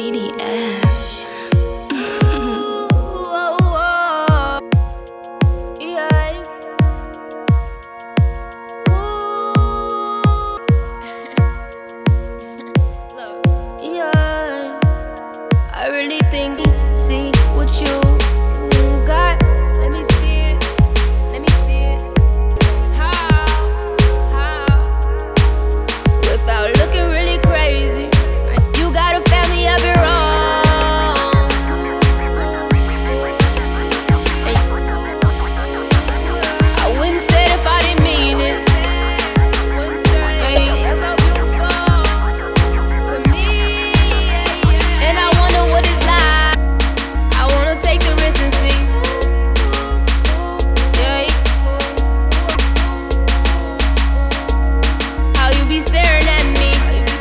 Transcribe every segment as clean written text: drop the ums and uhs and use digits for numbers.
DDS. I really think see what you got. Let me see it. Let me see it. How? Without looking really crazy. You got a family of your own. Hey. I wouldn't say it if I didn't mean it. Hey, that's so beautiful to me. And I wonder what it's like. I wanna take the risk and see. Yeah. How you be staring at me?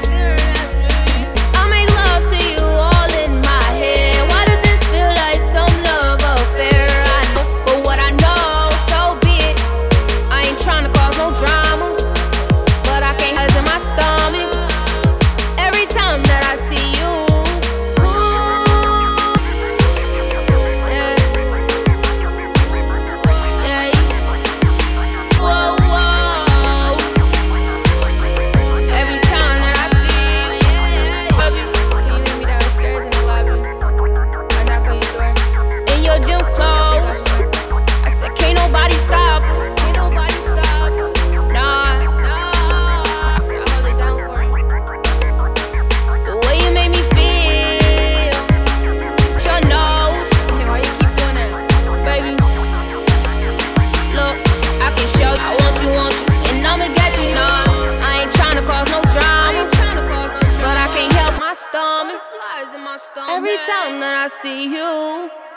I make love to you all in my head. Why does this feel like some love affair? I know, but what I know, so be it. I ain't tryna cause no drama, but I can't have it in my stomach every time that I see you. Every time that I see you.